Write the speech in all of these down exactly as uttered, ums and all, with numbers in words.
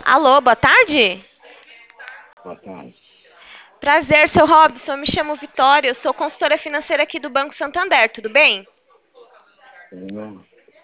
Alô, boa tarde? Boa tarde. Prazer, seu Robson. Eu me chamo Vitória, eu sou consultora financeira aqui do Banco Santander, tudo bem? Tudo bem?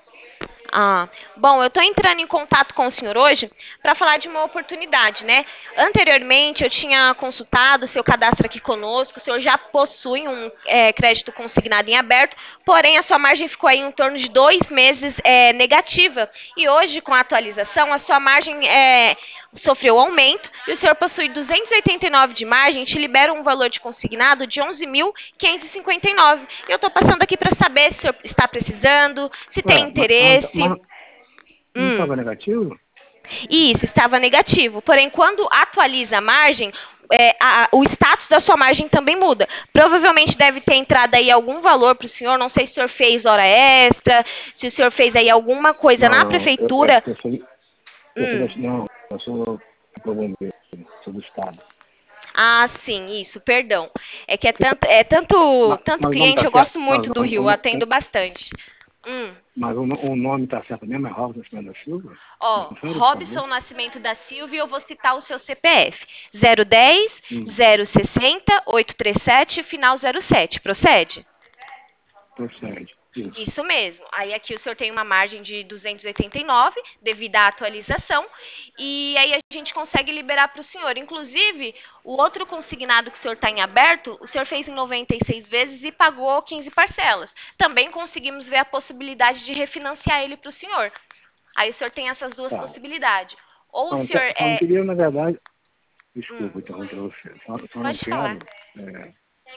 Ah, bom, eu estou entrando em contato com o senhor hoje para falar de uma oportunidade, né? Anteriormente, eu tinha consultado o seu cadastro aqui conosco, o senhor já possui um é, crédito consignado em aberto, porém a sua margem ficou aí em torno de dois meses é, negativa. E hoje, com a atualização, a sua margem é, sofreu aumento e o senhor possui duzentos e oitenta e nove de margem, te libera um valor de consignado de onze mil quinhentos e cinquenta e nove. Eu estou passando aqui para saber se o senhor está precisando, se Ué, tem mas, mas- interesse. mas não Hum, estava negativo? e isso estava negativo. Porém, quando atualiza a margem, é, a- o status da sua margem também muda. Provavelmente deve ter entrado aí algum valor para o senhor. Não sei se o senhor fez hora extra, se o senhor fez aí alguma coisa Não, na não. Eu, é prefeitura. porque eu sou, eu sou Hum. da, não, eu sou do bombeiro, sou do Estado. Ah, sim, isso, perdão. É que é tanto, é tanto, Mas, tanto mas o nome cliente, está eu certo. gosto Mas, muito do o, Rio, eu o, o, atendo bastante. Hum. mas o, no- o nome está certo mesmo? É Robson Nascimento da Silva? Me Ó, confere, por favor. Robson Nascimento da Silva, e eu vou citar o seu C P F. zero dez, Hum, zero sessenta, oitocentos e trinta e sete, final zero sete. Procede? procede. Isso. Isso mesmo. Aí aqui o senhor tem uma margem de duzentos e oitenta e nove devido à atualização e aí a gente consegue liberar para o senhor. Inclusive, o outro consignado que o senhor está em aberto, o senhor fez em noventa e seis vezes e pagou quinze parcelas. Também conseguimos ver a possibilidade de refinanciar ele para o senhor. Aí o senhor tem essas duas Tá. possibilidades. Ou o Só, não senhor que- só não é. queria, na verdade, Hum, desculpa interromper você, só, só não pode falar. quero é,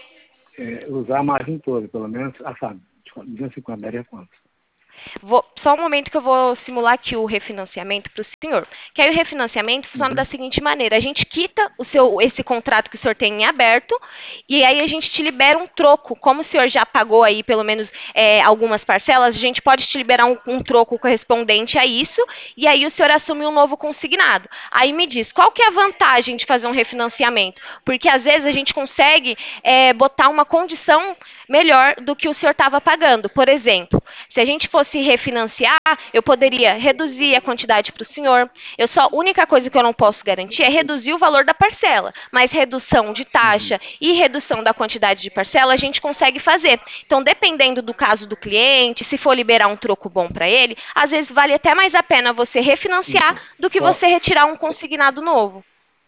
é, usar a margem toda, pelo menos, ah, sabe, duzentos e cinquenta daria quanto? Vou, só um momento que eu vou simular aqui o refinanciamento para o senhor. Que aí o refinanciamento funciona da Uhum. seguinte maneira: a gente quita o seu, esse contrato que o senhor tem em aberto e aí a gente te libera um troco. Como o senhor já pagou aí pelo menos é, algumas parcelas, a gente pode te liberar um, um troco correspondente a isso e aí o senhor assume um novo consignado. Aí me diz, qual que é a vantagem de fazer um refinanciamento? Porque às vezes a gente consegue é, botar uma condição melhor do que o senhor estava pagando. Por exemplo, se a gente fosse refinanciar, eu poderia reduzir a quantidade para o senhor. Eu só, a única coisa que eu não posso garantir é reduzir o valor da parcela, mas redução de Uhum. taxa e redução da quantidade de parcela a gente consegue fazer. Então, dependendo do caso do cliente, se for liberar um troco bom para ele, às vezes vale até mais a pena você refinanciar Então, do que você qual, retirar um consignado novo.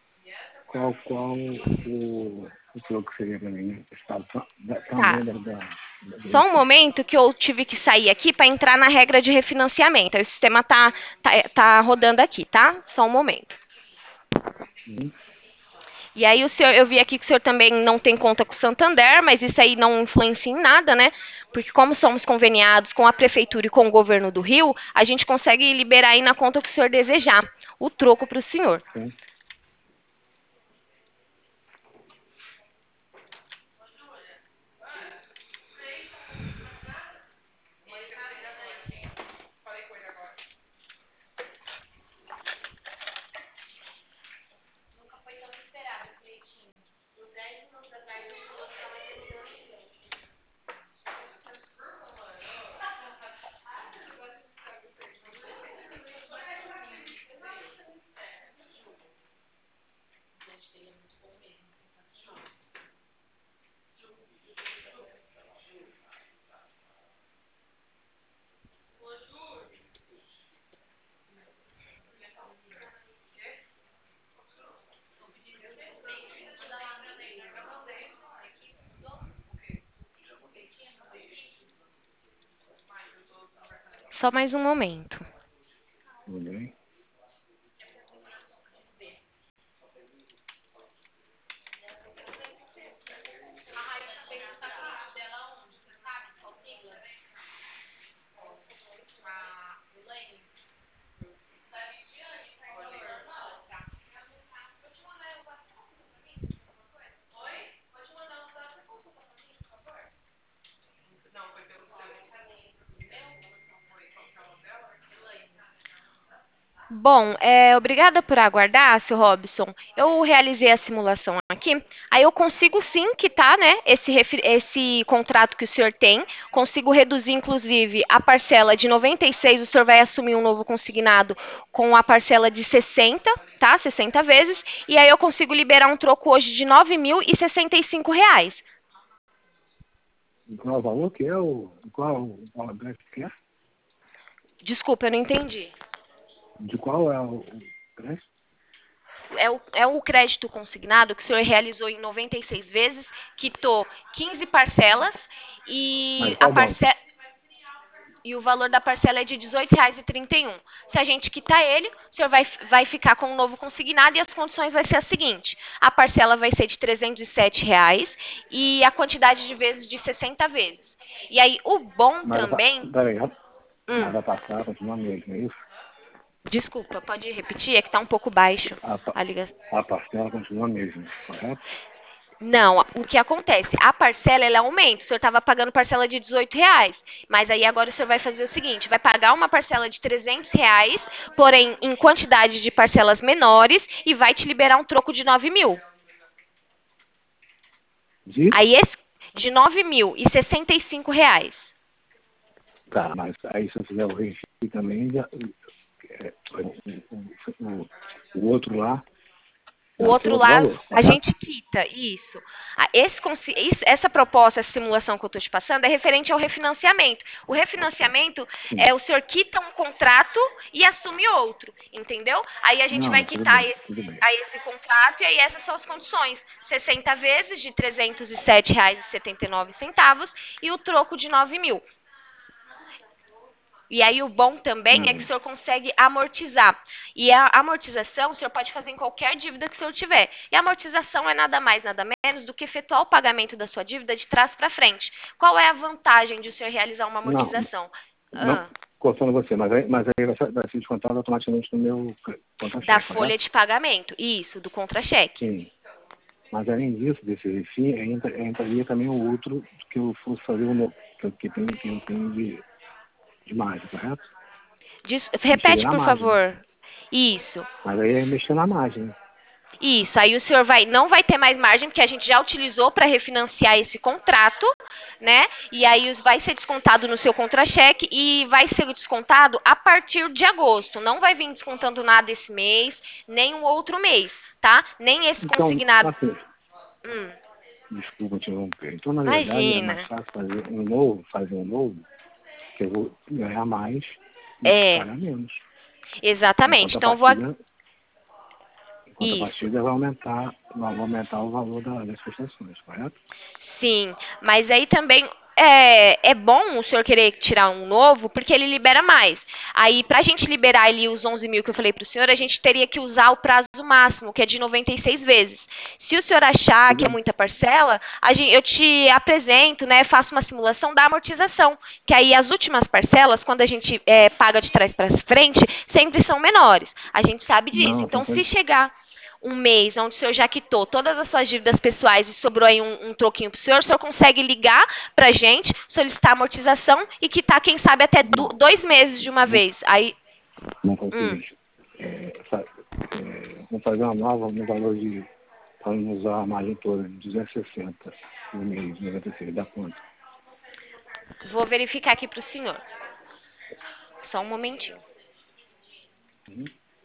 qual, qual o, o troco seria para mim, né? Estado tam- da- Tá. também da, da, da- do Só um Recife. momento que eu tive que sair aqui para entrar na regra de refinanciamento. Aí o sistema tá, tá, tá rodando aqui, tá? Só um momento. Uhum. E aí o senhor, eu vi aqui que o senhor também não tem conta com o Santander, mas isso aí não influencia em nada, né? Porque como somos conveniados com a prefeitura e com o governo do Rio, a gente consegue liberar aí na conta que o senhor desejar o troco para o senhor. Sim. Só mais um momento. Tudo bem. Bom, é, obrigada por aguardar, seu Robson. Eu realizei a simulação aqui. Aí eu consigo sim quitar, né, esse, refi- esse contrato que o senhor tem. Consigo reduzir, inclusive, a parcela de noventa e seis. O senhor vai assumir um novo consignado com a parcela de sessenta, tá? sessenta vezes. E aí eu consigo liberar um troco hoje de nove mil e sessenta e cinco reais. E qual é o valor que é o. Qual, qual a creche que é? Desculpa, eu não entendi. De qual é o, o creche? É o, é o crédito consignado que o senhor realizou em noventa e seis vezes, quitou quinze parcelas Mas e a qual banco? parcela e o valor da parcela é de dezoito reais e trinta e um. Se a gente quitar ele, o senhor vai, vai ficar com um novo consignado e as condições vai ser a seguinte: a parcela vai ser de trezentos e sete reais e a quantidade de vezes de sessenta vezes. E aí o bom Mas, a- também, peraí, a- hum, mas a passar continua mesmo, é isso? desculpa, pode repetir? É que está um pouco baixo A, pa- a ligação. a parcela continua mesmo, correto? Não, o que acontece? A parcela ela aumenta. O senhor estava pagando parcela de dezoito reais, mas aí agora o senhor vai fazer o seguinte: vai pagar uma parcela de trezentos reais, porém em quantidade de parcelas menores, e vai te liberar um troco de nove mil. De? Aí esse de nove mil e sessenta e cinco reais. Tá, mas aí se eu fizer o registro também, já, é, o, o, o, o outro lá O vai ser outro outro lá, valor, a correto? gente quita isso. Ah, esse consi- isso- essa proposta, essa simulação que eu estou te passando, é referente ao refinanciamento. O refinanciamento Sim. é o senhor quita um contrato e assume outro, entendeu? Aí a gente vai Não, tudo quitar bem, esse, tudo bem. a esse contrato e aí essas são as condições. sessenta vezes de trezentos e sete reais e setenta e nove centavos e o troco de nove mil. E aí o bom também é que o Não, senhor consegue amortizar. E a amortização o senhor pode fazer em qualquer dívida que o senhor tiver. E a amortização é nada mais, nada menos do que efetuar o pagamento da sua dívida de trás para frente. Qual é a vantagem de o senhor realizar uma não, amortização? não Ah, cortando você, mas aí, mas aí vai ser, vai ser descontado automaticamente no meu da contra-cheque, folha correto? de pagamento. Isso, do contra-cheque. Sim. Mas além disso, desse refis, entra, entraria também o outro que eu fosse fazer o novo, que, eu- que tem, que eu tenho de, de margem, correto? Diz- Mexeria repete, na por margem. favor. Isso. Mas aí é mexer na margem. Isso, aí o senhor vai, não vai ter mais margem, porque a gente já utilizou para refinanciar esse contrato, né? E aí vai ser descontado no seu contra-cheque e vai ser descontado a partir de agosto. Não vai vir descontando nada esse mês, nem um outro mês, tá? Nem esse Então, consignado. assim, Hum, desculpa te interromper. Então, na verdade, é mais imagina. fácil fazer um novo, fazer um novo, que eu vou ganhar mais e É, pagar menos. Em exatamente. Então eu vou. contrapartida, em Isso. contrapartida vai aumentar, vai aumentar o valor da- das prestações, correto? Sim, mas aí também é, é bom o senhor querer tirar um novo, porque ele libera mais. Aí, para a gente liberar ali os onze mil que eu falei para o senhor, a gente teria que usar o prazo máximo, que é de noventa e seis vezes. Se o senhor achar que é Tudo, muita parcela, a gente, eu te apresento, né, faço uma simulação da amortização, que aí as últimas parcelas, quando a gente é, paga de trás para frente, sempre são menores. A gente sabe disso. não, Então, tem se coisa. chegar um mês onde o senhor já quitou todas as suas dívidas pessoais e sobrou aí um, um troquinho para o senhor, o senhor consegue ligar para a gente, solicitar amortização e quitar, quem sabe, até do, Não, dois meses de uma vamos, vez. Aí, vamos fazer o hum, seguinte. É, fa- é, vamos fazer uma nova no valor de, para não usar a margem toda, de duzentos e sessenta no mês, noventa e seis, dá quanto? vou verificar aqui para o senhor. Só um momentinho. Uhum.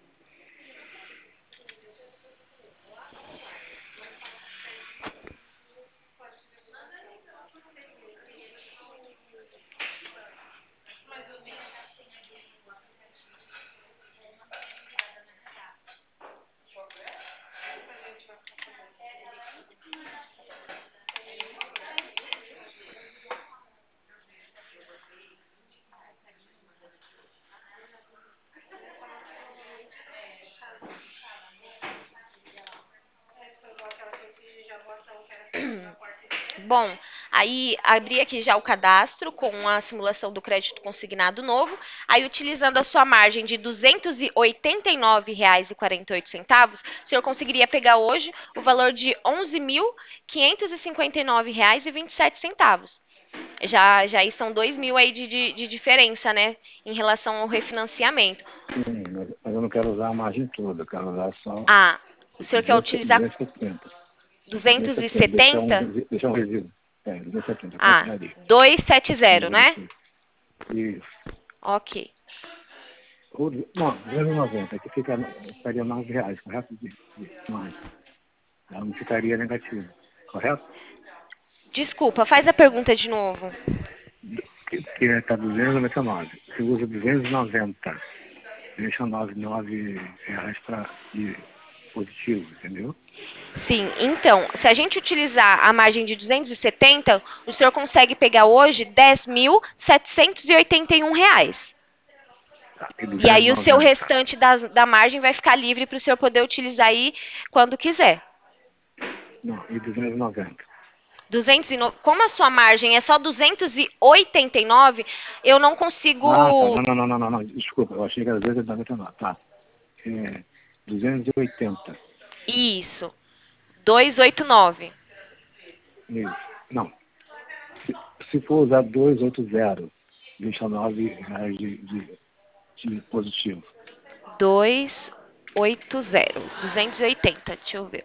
Bom, aí abri aqui já o cadastro com a simulação do crédito consignado novo. Aí, utilizando a sua margem de duzentos e oitenta e nove reais e quarenta e oito centavos, o senhor conseguiria pegar hoje o valor de onze mil quinhentos e cinquenta e nove reais e vinte e sete centavos. Já, já aí são dois mil aí de, de, de diferença, né, em relação ao refinanciamento. Sim, mas, mas eu não quero usar a margem toda, eu quero usar só Ah, o senhor quer utilizar duzentos e setenta. duzentos e Deixar um, setenta? deixar um resíduo. É, duzentos e setenta, eu Ah, continuaria. duzentos e setenta, né? Isso. Ok. Ou, não, duzentos e noventa, aqui fica, ficaria nove reais, correto? De, de margem. Ela não ficaria negativa, correto? Desculpa, faz a pergunta de novo. Que está duzentos e noventa e nove. Você usa duzentos e noventa. Deixa nove, nove reais para de positivo, entendeu? Sim, então, se a gente utilizar a margem de duzentos e setenta, o senhor consegue pegar hoje dez mil setecentos e oitenta e um reais. Tá. E E aí o seu duzentos e noventa. restante da, da margem vai ficar livre para o senhor poder utilizar aí quando quiser. Não, e duzentos e noventa. duzentos e nove, como a sua margem é só duzentos e oitenta e nove, eu não Ah, tá. consigo. Não, não, não, não, não, não. Desculpa, eu achei que era duzentos e noventa e nove. Tá. É, duzentos e oitenta. Isso. duzentos e oitenta e nove. Isso. Não. Se, se for usar duzentos e oitenta, deixa nove reais de, de, de positivo. duzentos e oitenta. duzentos e oitenta, deixa eu ver.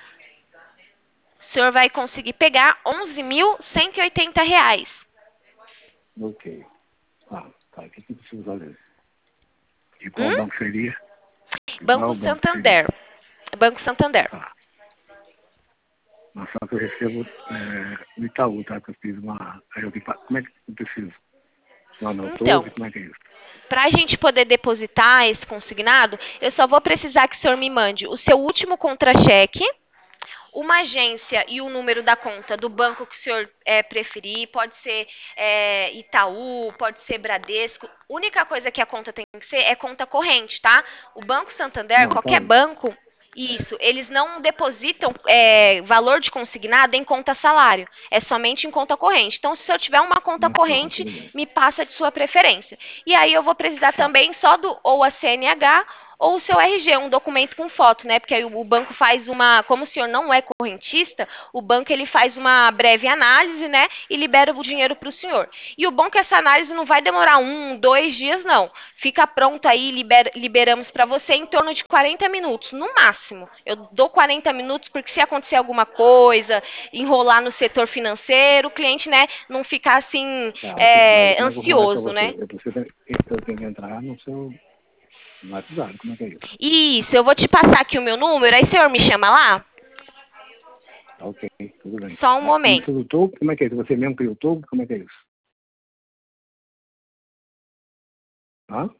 O senhor vai conseguir pegar onze mil cento e oitenta reais. Ok. Tá, tá. O que que precisa fazer? E qual Hum? banco seria? E Banco qual banco seria? Santander. Banco Santander. Tá. Mas só que eu recebo é, no Itaú, tá? Que eu fiz uma. Aí eu vi, como é que eu preciso? Lá no Então, todo, como é que é isso? para a gente poder depositar esse consignado, eu só vou precisar que o senhor me mande o seu último contra-cheque, uma agência e o número da conta do banco que o senhor é, preferir. Pode ser é, Itaú, pode ser Bradesco. Única coisa que a conta tem que ser é conta corrente, tá? O Banco Santander, Não, qualquer então, banco, isso, eles não depositam é, valor de consignado em conta salário. É somente em conta corrente. Então, se o senhor tiver uma conta não, não, corrente, tudo bem. me passa de sua preferência. E aí eu vou precisar Tá, também só do ou a C N H ou o seu R G, um documento com foto, né? Porque aí o banco faz uma, como o senhor não é correntista, o banco ele faz uma breve análise, né? E libera o dinheiro para o senhor. E o bom é que essa análise não vai demorar um, dois dias, não. Fica pronto aí, liber, liberamos para você em torno de quarenta minutos, no máximo. Eu dou quarenta minutos porque se acontecer alguma coisa, enrolar no setor financeiro, o cliente, né, não ficar assim, tá, ok. Mas é, como é que eu vou mandar para ansioso, você? né? Eu, preciso, eu tenho que entrar no seu no WhatsApp, como é que é isso? Isso, eu vou te passar aqui o meu número, aí o senhor me chama lá? Tá, ok, tudo bem. Só um Ah, e momento. isso do token, como é que é isso? Você mesmo criou o token, como é que é isso? Hã?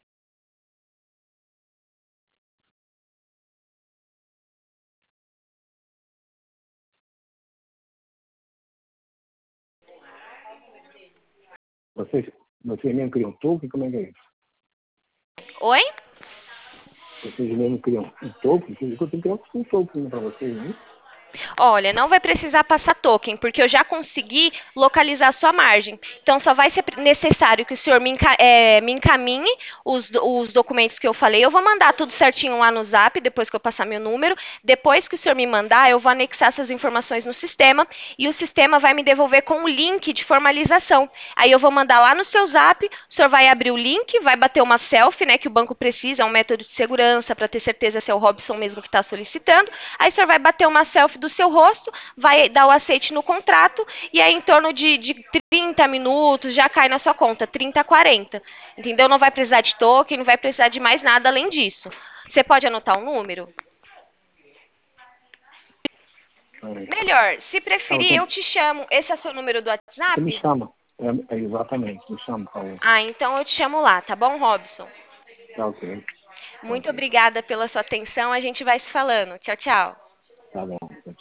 Você, você mesmo criou um token, como é que é isso? Oi? Vocês mesmo criam um token? Eu tenho que criar um token para vocês, não é isso? Olha, não vai precisar passar token, porque eu já consegui localizar a sua margem. Então, só vai ser necessário que o senhor me, enca é, me encaminhe os, os documentos que eu falei. Eu vou mandar tudo certinho lá no Zap, depois que eu passar meu número. Depois que o senhor me mandar, eu vou anexar essas informações no sistema e o sistema vai me devolver com um link de formalização. Aí eu vou mandar lá no seu Zap, o senhor vai abrir o link, vai bater uma selfie, né, que o banco precisa, é um método de segurança para ter certeza se é o Robson mesmo que está solicitando. Aí o senhor vai bater uma selfie do seu rosto, vai dar o aceite no contrato e aí em torno de, de trinta minutos já cai na sua conta, trinta a quarenta. Entendeu? Não vai precisar de token, não vai precisar de mais nada além disso. Você pode anotar o número? É, Melhor, se tá, preferir, então, eu te chamo. Esse é seu número do você me WhatsApp? chama. É, é, exatamente, me chama, por favor. Ah, então eu te chamo lá, tá bom, Robson? Tá ok, tá Muito ok. obrigada pela sua atenção, a gente vai se falando. Tchau, tchau. Tá bom.